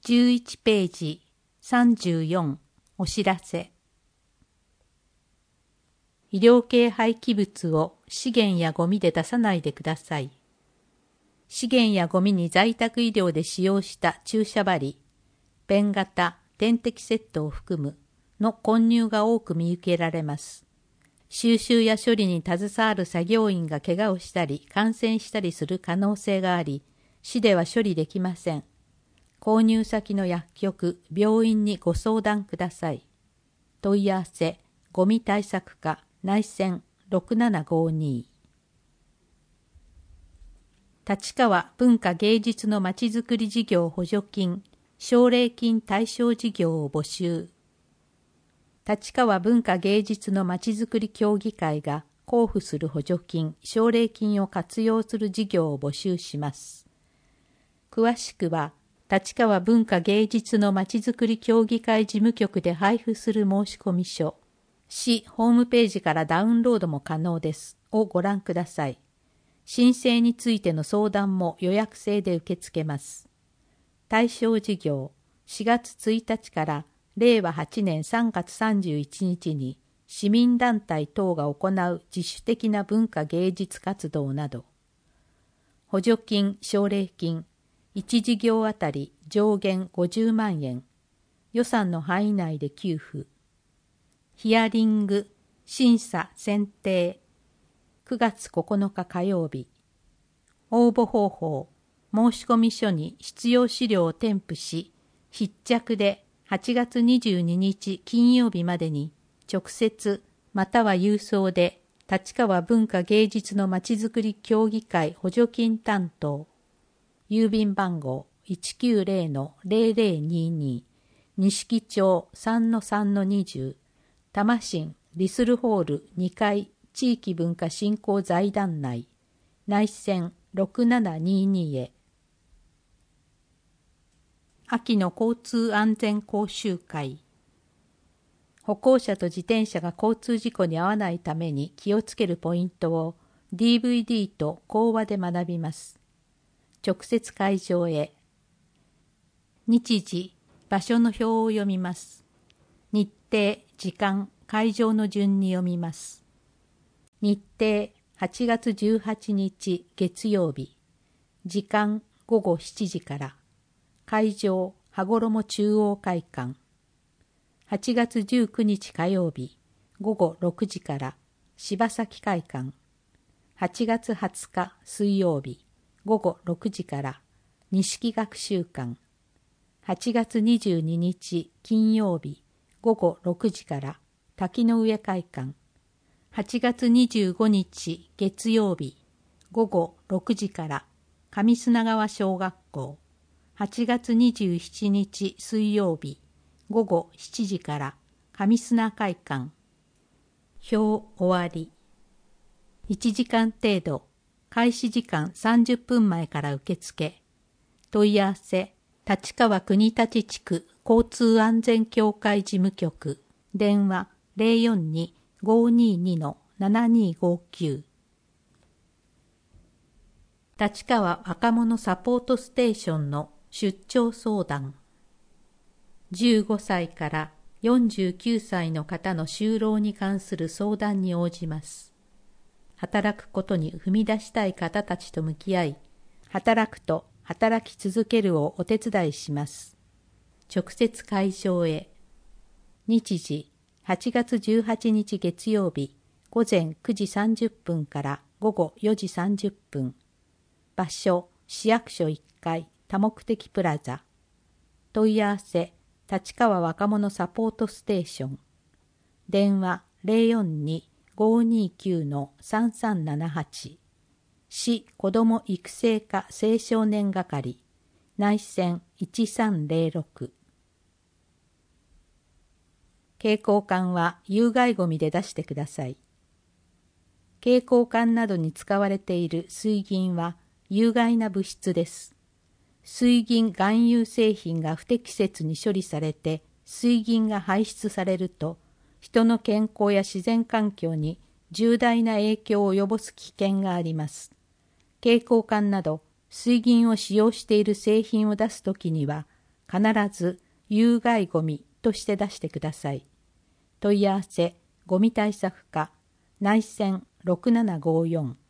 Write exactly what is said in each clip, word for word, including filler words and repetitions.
じゅういちページさんじゅうよんお知らせ。医療系廃棄物を資源やゴミで出さないでください。資源やゴミに在宅医療で使用した注射針、ペン型、点滴セットを含むの混入が多く見受けられます。収集や処理に携わる作業員が怪我をしたり感染したりする可能性があり、市では処理できません。購入先の薬局、病院にご相談ください。問い合わせ、ゴミ対策課、内線ろくななごに。立川文化芸術のまちづくり事業補助金、奨励金対象事業を募集。立川文化芸術のまちづくり協議会が交付する補助金、奨励金を活用する事業を募集します。詳しくは、立川文化芸術のまちづくり協議会事務局で配布する申込書、市ホームページからダウンロードも可能です、をご覧ください。申請についての相談も予約制で受け付けます。対象事業、しがつついたちかられいわはちねんさんがつさんじゅういちにちに市民団体等が行う自主的な文化芸術活動など。補助金、奨励金、いち事業あたり上限ごじゅうまんえん、予算の範囲内で給付。ヒアリング、審査、選定、くがつここのか火曜日。応募方法、申込書に必要資料を添付し、必着ではちがつにじゅうににち金曜日までに直接または郵送で立川文化芸術のまちづくり協議会補助金担当、郵便番号 いちきゅうぜろのぜろぜろにに、錦町 さんのさんのにじゅう、多摩新リスルホールにかい地域文化振興財団内、内線ろくななににへ。秋の交通安全講習会。歩行者と自転車が交通事故に遭わないために気をつけるポイントを ディーブイディー と講話で学びます。直接会場へ。日時、場所の表を読みます。日程、時間、会場の順に読みます。日程、はちがつじゅうはちにち月曜日。時間、ごごしちじから。会場、羽衣中央会館。はちがつじゅうくにち火曜日。ごごろくじから。柴崎会館。はちがつはつか水曜日。ごごろくじから。錦学習館。はちがつにじゅうににち金曜日。ごごろくじから。滝の上会館。はちがつにじゅうごにち月曜日。ごごろくじから。上砂川小学校。はちがつにじゅうしちにち水曜日。ごごしちじから。上砂会館。表終わり。いちじかん程度。開始時間さんじゅっぷんまえから受付。問い合わせ、立川国立地区交通安全協会事務局。電話ぜろよんに ごーにーに のななにーごーきゅう。立川若者サポートステーションの出張相談。じゅうごさいからよんじゅうきゅうさいの方の就労に関する相談に応じます。働くことに踏み出したい方たちと向き合い、働くと働き続けるをお手伝いします。直接会場へ。日時、はちがつじゅうはちにち月曜日、ごぜんくじさんじゅっぷんからごごよじさんじゅっぷん。場所、市役所いっかい、多目的プラザ。問い合わせ、立川若者サポートステーション。電話ぜろよんに ごーにーきゅう のさんさんななはち。市子ども育成課青少年係。内線いちさんぜろろく。携行缶は有害ゴミで出してください。携行缶などに使われている水銀は有害な物質です。水銀含有製品が不適切に処理されて水銀が排出されると、人の健康や自然環境に重大な影響を及ぼす危険があります。携行缶など水銀を使用している製品を出すときには、 必ず有害ごみとして出してください。問い合わせ、ごみ対策課、内線ろくななごよん。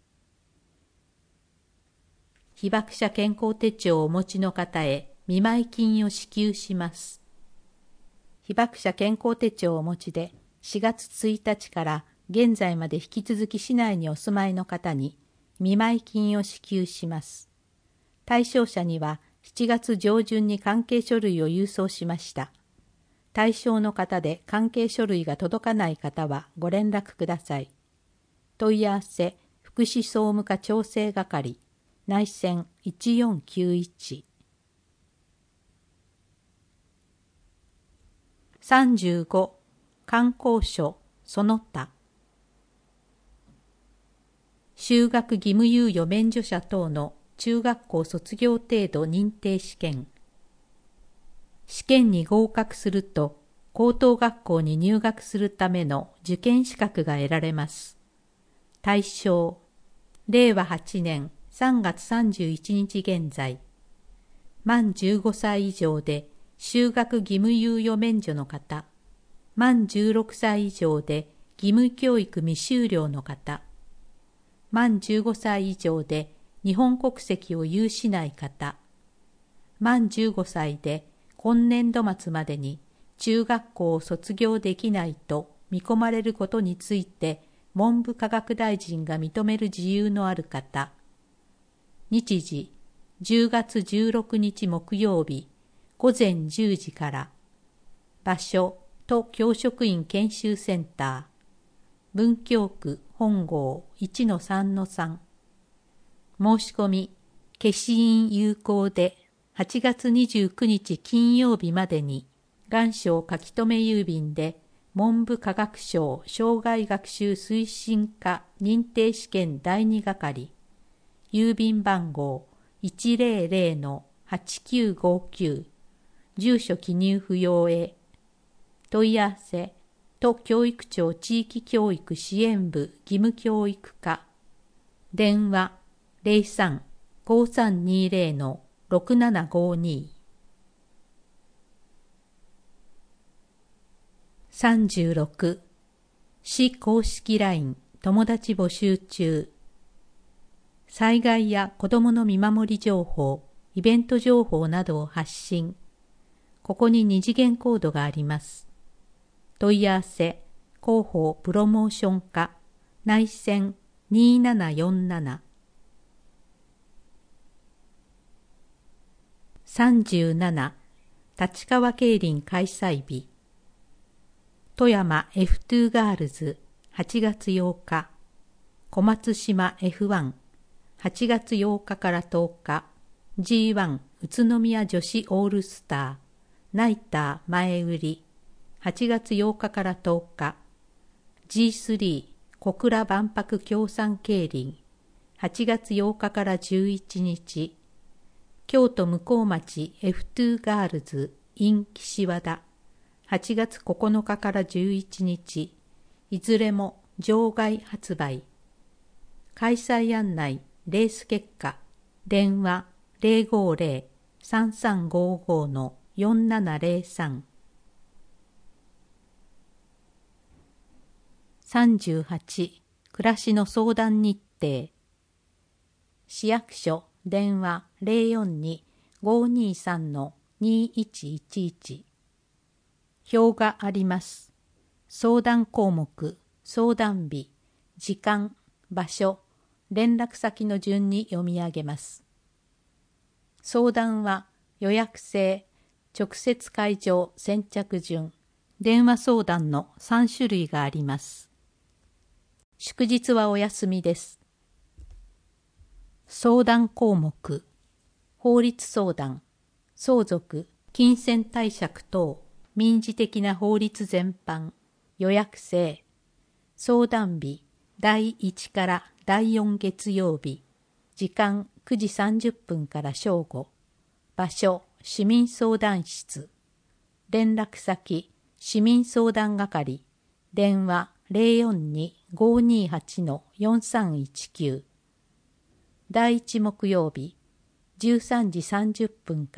被爆者健康手帳をお持ちの方へ見舞金を支給します。被爆者健康手帳をお持ちでしがつついたちから現在まで引き続き市内にお住まいの方に見舞金を支給します。対象者にはしちがつ上旬に関係書類を郵送しました。対象の方で関係書類が届かない方はご連絡ください。問い合わせ、福祉総務課調整係、内線いちよんきゅういち。さんじゅうご、観光所その他。修学義務猶予免除者等の中学校卒業程度認定試験。試験に合格すると、高等学校に入学するための受験資格が得られます。対象、れいわはちねんさんがつさんじゅういちにち現在、満じゅうごさい以上で修学義務猶予免除の方、満じゅうろくさい以上で義務教育未修了の方、満じゅうごさい以上で日本国籍を有しない方、満じゅうごさいで今年度末までに中学校を卒業できないと見込まれることについて文部科学大臣が認める事由のある方、日時じゅうがつじゅうろくにち木曜日ごぜんじゅうじから、場所都教職員研修センター、文京区本郷 いちのさんのさん。申し込み、消印有効ではちがつにじゅうくにち金曜日までに、願書書き留め郵便で文部科学省生涯学習推進課認定試験だいに係、郵便番号 いちぜろぜろのはちきゅうごきゅう、住所記入不要へ。問い合わせ、都教育庁地域教育支援部義務教育課、電話ゼロさん ごさんにゼロのろくななごに。さんじゅうろく、市公式 ライン 友達募集中。災害や子どもの見守り情報、イベント情報などを発信。ここに二次元コードがあります。問い合わせ、広報プロモーション課、内線にななよんなな。さんじゅうなな、立川競輪開催日。富山 エフツー ガールズはちがつようか、小松島 エフワンはちがつようかからとおか、ジーワン 宇都宮女子オールスター、ナイター前売りはちがつようかからとおか、ジースリー 小倉万博協賛競輪はちがつようかからじゅういちにち、京都向町 エフツー ガールズ in 岸和田はちがつここのかからじゅういちにち、いずれも場外発売。開催案内、レース結果、電話 ゼロごゼロ さんさんごご のよんななゼロさん。さんじゅうはち、暮らしの相談日程。市役所、電話 ゼロよんに ごにさん のにいちいちいち。表があります。相談項目、相談日、時間、場所、連絡先の順に読み上げます。相談は予約制、直接会場先着順、電話相談のさんしゅるいがあります。祝日はお休みです。相談項目、法律相談、相続、金銭貸借等、民事的な法律全般、予約制、相談日、だいいちからだいよん月曜日、時間くじさんじゅっぷんから正午、場所、市民相談室、連絡先、市民相談係、電話 ゼロよんに ごにはち のよんさんいちきゅう、だいいち木曜日、じゅうさんじさんじゅっぷんから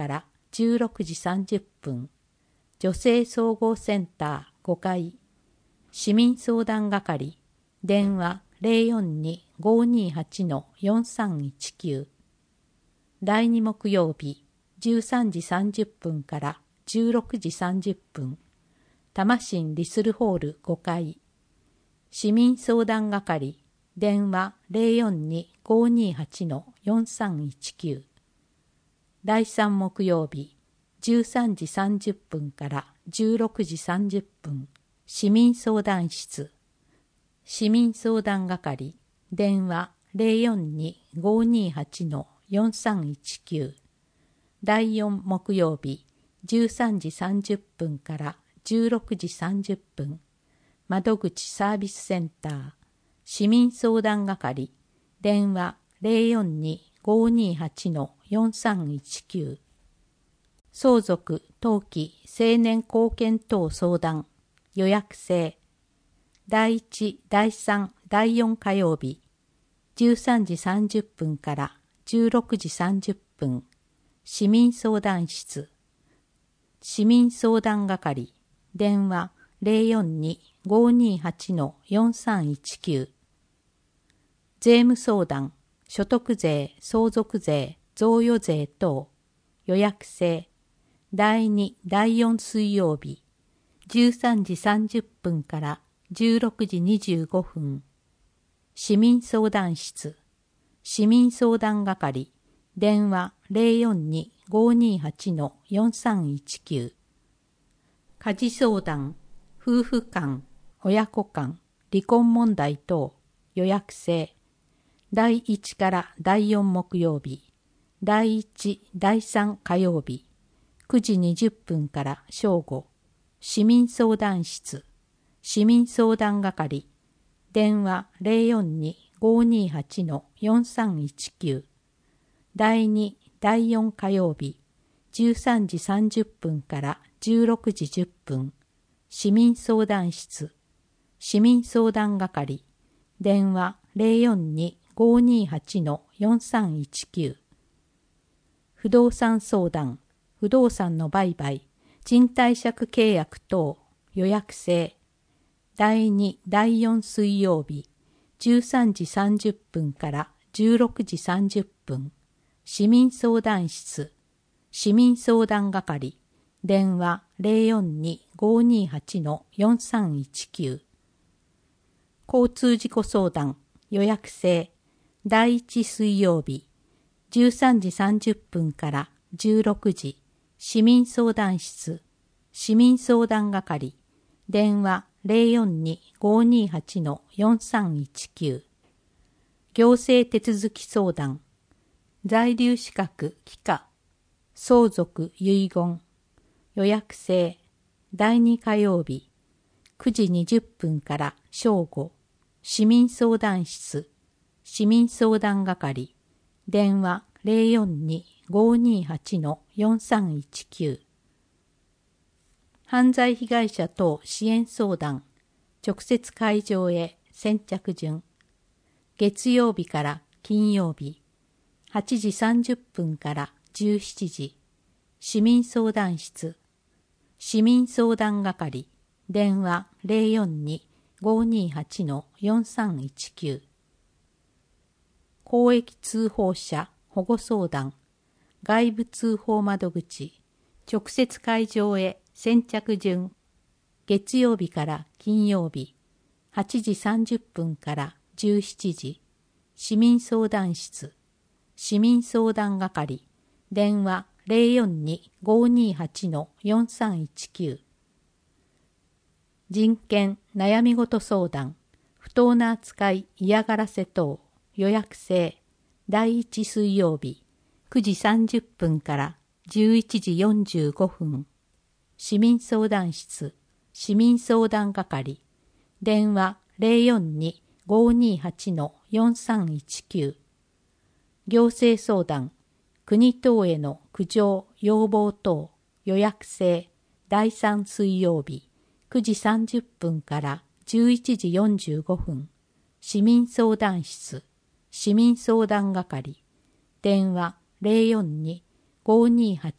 じゅうろくじさんじゅっぷん、女性総合センターごかい、市民相談係、電話 ゼロよんに ごーにーはち よんさんいちきゅう。だいに木曜日、じゅうさんじさんじゅっぷんからじゅうろくじさんじゅっぷん、多摩新リスルホールごかい、市民相談係、電話 ゼロよんに ごーにーはち よんさんいちきゅう。だいさん木曜日、じゅうさんじさんじゅっぷんからじゅうろくじさんじゅっぷん、市民相談室、市民相談係、電話 ゼロよんに ごーにーはち よんさんいちきゅう。だいよん木曜日、じゅうさんじさんじゅっぷんからじゅうろくじさんじゅっぷん、窓口サービスセンター、市民相談係、電話 ゼロよんに ごーにーはち よんさんいちきゅう。相続、登記、青年貢献等相談、予約制。だいいち、だいさん、だいよん火曜日、じゅうさんじさんじゅっぷんからじゅうろくじさんじゅっぷん、市民相談室、市民相談係、電話 ゼロよんに ごーにーはち よんさんいちきゅう。税務相談、所得税、相続税、贈与税等、予約制。だいに、だいよん水曜日、じゅうさんじさんじゅっぷんからじゅうろくじにじゅうごふん、市民相談室、市民相談係、電話 ゼロよんに ごーにーはち よんさんいちきゅう。家事相談、夫婦間、親子間、離婚問題等、予約制。だいいちからだいよん木曜日、だいいち、だいさん火曜日、くじにじゅっぷんから正午、市民相談室、市民相談係、電話 ゼロよんに ごーにーはち よんさんいちきゅう。だいに、だいよん火曜日、じゅうさんじさんじゅっぷんからじゅうろくじじゅっぷん、市民相談室、市民相談係、電話 ゼロよんに ごーにーはち よんさんいちきゅう。不動産相談、不動産の売買、賃貸借契約等、予約制。だいに、だいよん水曜日、じゅうさんじさんじゅっぷんからじゅうろくじさんじゅっぷん、市民相談室、市民相談係、電話 ゼロよんに ごーにーはち よんさんいちきゅう。交通事故相談、予約制。だいいち水曜日、じゅうさんじさんじゅっぷんからじゅうろくじ、市民相談室、市民相談係、電話 ゼロよんに ごーにーはち よんさんいちきゅう。行政手続き相談、在留資格帰化、相続遺言、予約制。だいに火曜日、くじにじゅっぷんから正午、市民相談室、市民相談係、電話 ゼロよんに ごーにーはち よんさんいちきゅう。犯罪被害者等支援相談、直接会場へ先着順。月曜日から金曜日、はちじさんじゅっぷんからじゅうしちじ、市民相談室、市民相談係、電話 ゼロよんに ごーにーはち よんさんいちきゅう。公益通報者保護相談、外部通報窓口、直接会場へ先着順。月曜日から金曜日、はちじさんじゅっぷんからじゅうしちじ、市民相談室、市民相談係、電話 ゼロよんに ごーにーはち よんさんいちきゅう。人権悩み事相談、不当な扱い嫌がらせ等、予約制。だいいち水曜日、くじさんじゅっぷんからじゅういちじよんじゅうごふん、市民相談室、市民相談係、電話 ゼロよんに ごーにーはち よんさんいちきゅう。行政相談、国等への苦情、要望等、予約制。だいさん水曜日、くじさんじゅっぷんからじゅういちじよんじゅうごふん、市民相談室、市民相談係、電話 ゼロよんに ごーにーはち よ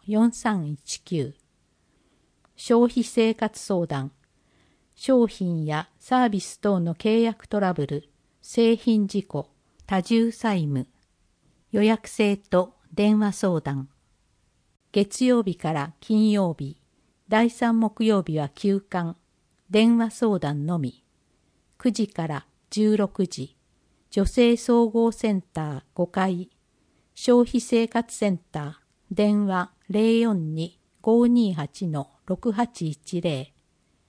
よんさんいちきゅう。消費生活相談、商品やサービス等の契約トラブル、製品事故、多重債務、予約制と電話相談。月曜日から金曜日、だいさん木曜日は休館、電話相談のみ。くじからじゅうろくじ、女性総合センターごかい、消費生活センター、電話 ゼロよんに ごーにーはち ろくはちいちゼロ。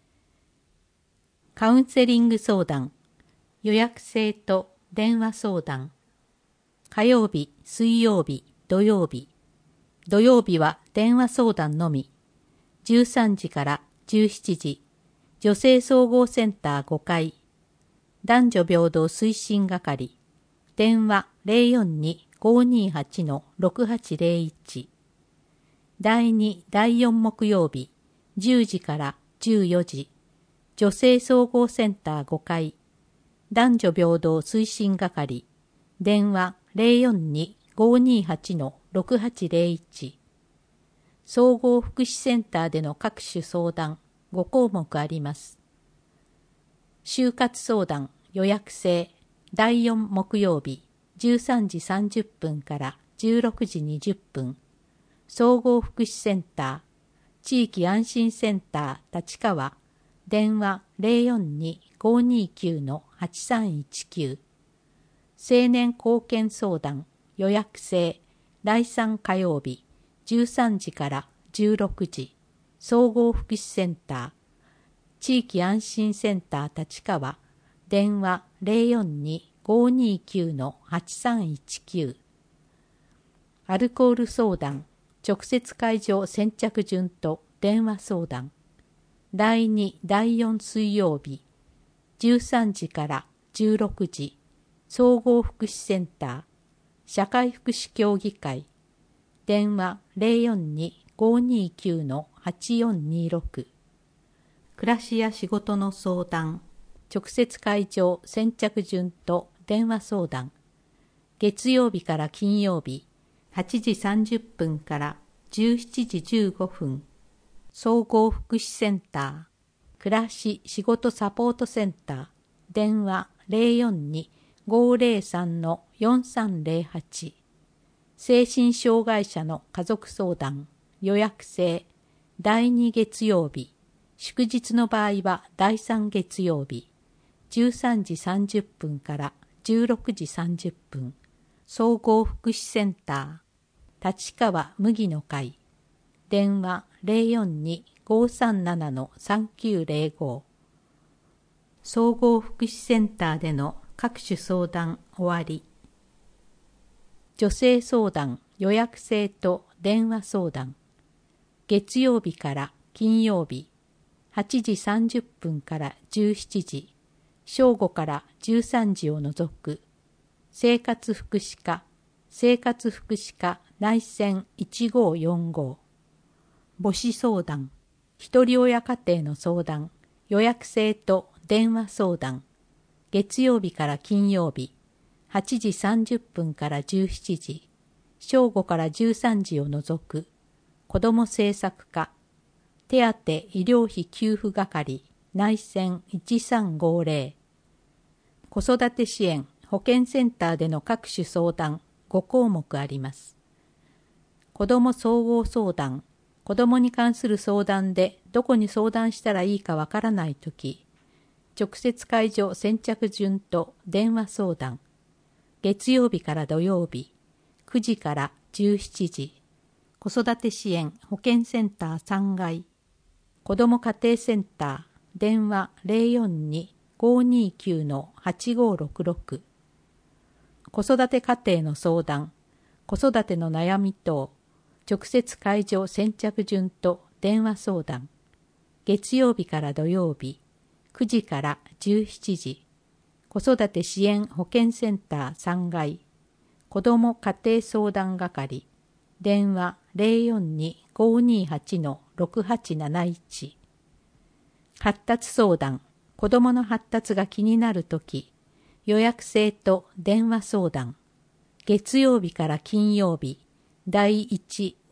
カウンセリング相談、予約制と電話相談。火曜日、水曜日、土曜日。土曜日は電話相談のみ。じゅうさんじからじゅうしちじ、女性総合センターごかい。男女平等推進係。電話 ゼロよんに ごーにーはち ろくはちゼロいち。だいに、だいよん木曜日、じゅうじからじゅうよじ。女性総合センターごかい。男女平等推進係。電話 ゼロよんに ごーにーはち ろくはちゼロいち。総合福祉センターでの各種相談ごこうもくあります。就活相談予約制だいよん木曜日じゅうさんじさんじゅっぷんからじゅうろくじにじゅっぷん。総合福祉センター、地域安心センター立川、電話 ゼロよんに ごーにーきゅう はちさんいちきゅう。青年貢献相談予約制だいさん火曜日じゅうさんじからじゅうろくじ。総合福祉センター、地域安心センター立川、電話 ゼロよんに ごーにーきゅう はちさんいちきゅう。アルコール相談直接会場先着順と電話相談。だいに、だいよん水曜日、じゅうさんじからじゅうろくじ、総合福祉センター、社会福祉協議会、電話 ゼロよんに ごーにーきゅう はちよんにろく。暮らしや仕事の相談、直接会場先着順と電話相談。月曜日から金曜日、はちじさんじゅっぷんからじゅうしちじじゅうごふん。総合福祉センター、暮らし仕事サポートセンター、電話 ゼロよんに ごーゼロさん よんさんゼロはち。精神障害者の家族相談、予約制、だいに月曜日、祝日の場合はだいさん月曜日、じゅうさんじさんじゅっぷんからじゅうろくじさんじゅっぷん。総合福祉センター、立川麦の会、電話 ゼロよんに ごーさんなな さんきゅうゼロご。総合福祉センターでの各種相談終わり。女性相談予約制と電話相談。月曜日から金曜日、はちじさんじゅっぷんからじゅうしちじ、正午からじゅうさんじを除く、生活福祉課、生活福祉課内線いちごーよんご。母子相談、一人親家庭の相談、予約制と電話相談。月曜日から金曜日、はちじさんじゅっぷんからじゅうしちじ、正午からじゅうさんじを除く、子ども政策課、手当医療費給付係内線いちさんごゼロ。子育て支援保健センターでの各種相談ごこうもくあります。子ども総合相談、子どもに関する相談でどこに相談したらいいかわからないとき、直接会場先着順と電話相談。月曜日から土曜日、くじからじゅうしちじ、子育て支援保健センターさんがい、子ども家庭センター、電話 ゼロよんに ごーにーきゅう はちごーろくろく。子育て家庭の相談、子育ての悩み等、直接会場先着順と電話相談。月曜日から土曜日、くじからじゅうしちじ、子育て支援保健センターさんがい、子ども家庭相談係、電話 ゼロよんに ごーにーはち ろくはちなないち。発達相談、子どもの発達が気になるとき、予約制と電話相談。月曜日から金曜日、だいいち、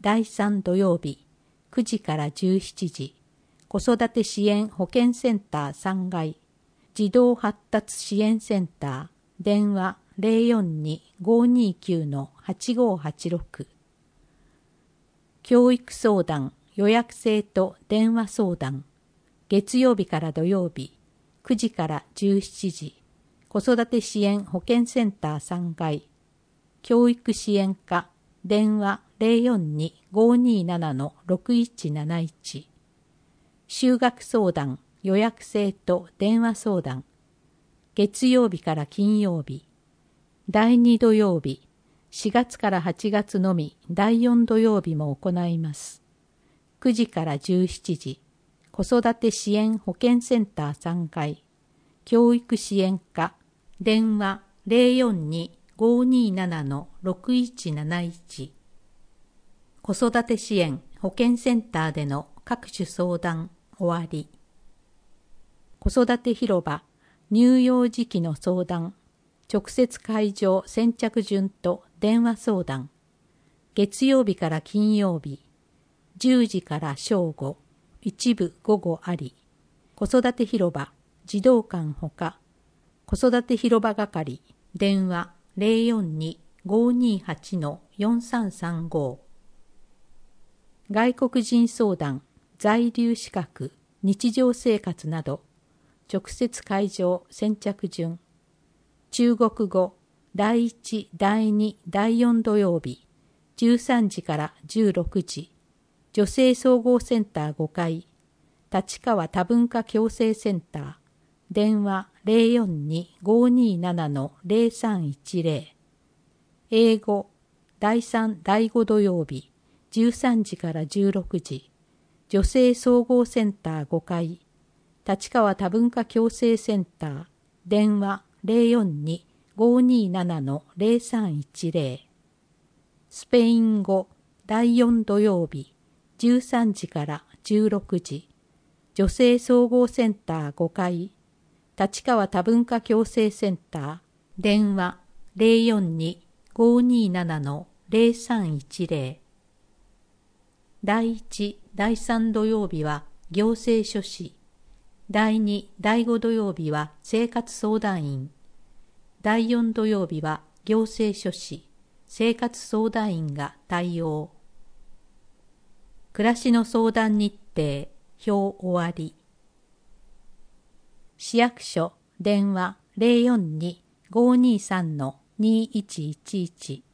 だいさん土曜日くじからじゅうしちじ、子育て支援保健センターさんがい、児童発達支援センター、電話 ゼロよんに ごーにーきゅう はちごーはちろく。教育相談、予約制と電話相談、月曜日から土曜日くじからじゅうしちじ、子育て支援保健センターさんがい、教育支援課、電話 ゼロよんに ごーにーなな ろくいちなないち。就学相談、予約制と電話相談、月曜日から金曜日、だいに土曜日、しがつからはちがつのみだいよん土曜日も行います。くじからじゅうしちじ、子育て支援保健センターさんがい、教育支援課、電話 ゼロよんに ごーにーなな ろくいちなないち。子育て支援保健センターでの各種相談終わり。子育て広場乳幼児期の相談、直接会場先着順と電話相談、月曜日から金曜日じゅうじから正午、一部午後あり。子育て広場児童館ほか、子育て広場係電話 ゼロよんに ごーにーはち よんさんさんご。外国人相談、在留資格、日常生活など、直接会場先着順、中国語だいいち、だいに、だいよん土曜日、じゅうさんじからじゅうろくじ、女性総合センターごかい、立川多文化共生センター、電話 ゼロよんに ごーにーなな ゼロさんいちゼロ。英語だいさん、だいご土曜日、じゅうさんじからじゅうろくじ、女性総合センターごかい、立川多文化共生センター、電話 ゼロよんに ごーにーなな ゼロさんいちゼロ。スペイン語だいよん土曜日、じゅうさんじからじゅうろくじ、女性総合センターごかい、立川多文化共生センター、電話 ゼロよんに ごーにーなな ゼロさんいちゼロ。だいいち、だいさん土曜日は行政書士、だいに、だいご土曜日は生活相談員、だいよん土曜日は行政書士、生活相談員が対応。暮らしの相談日程、表終わり。市役所、電話 ゼロよんに ごーにーさん にいちいちいち。